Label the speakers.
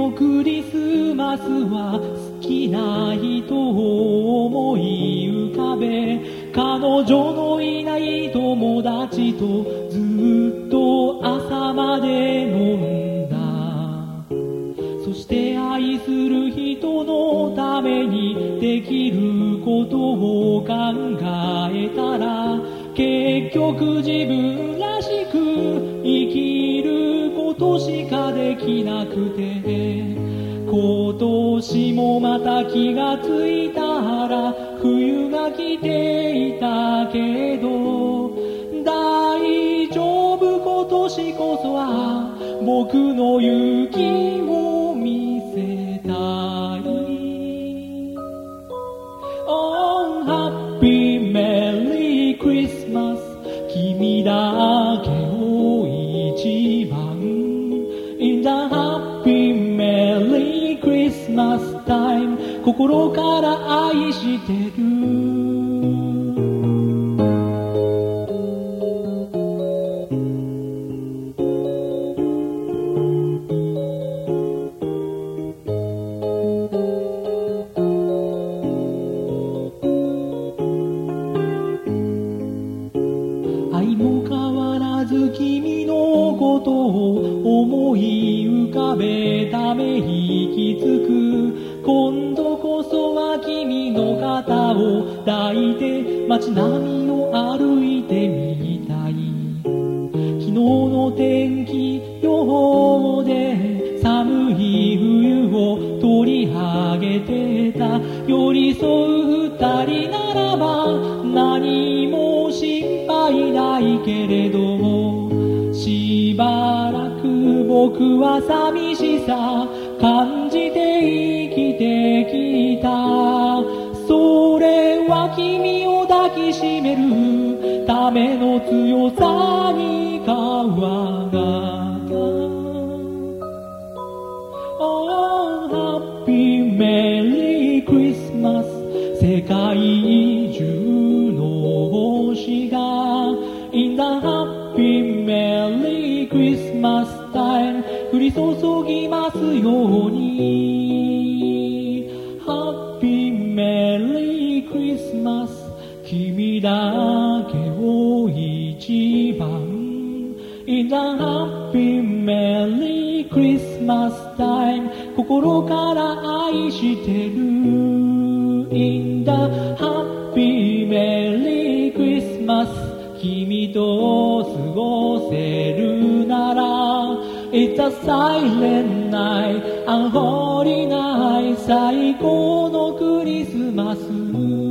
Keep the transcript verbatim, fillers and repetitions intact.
Speaker 1: のクリスマスは好きな人を思い浮かべ、彼女のいない友達とずっと朝まで飲んだ。そして愛する人のためにできることを考えたら、結局自分らしく生きることしかできなくて、今年もまた気がついたら冬が来ていたけど、大丈夫今年こそは僕の雪を見せたい。 Oh happy merry Christmas 君だけを一番 In the happy merry Christmas time 心から愛してる。愛も変わらず君のことを思い浮かべため息つく。今度こそは君の肩を抱いて街並みを歩いてみたい。昨日の天気予報で寒い冬を取り上げてた。寄り添う二人ならば何も心配ないけれど、しばらく僕は寂しさ感じて生きてきた。それは君を抱きしめるための強さに変わった。 Oh happy merry Christmas 世界中の星が In the happy merry Christmas time 降り注ぎますように。 Happy merry Christmas 君だけを一番 In the happy merry Christmas time 心から愛してる。In the happy merry Christmas 君と過ごせるなら It's a silent night Unholy night 最高のクリスマス。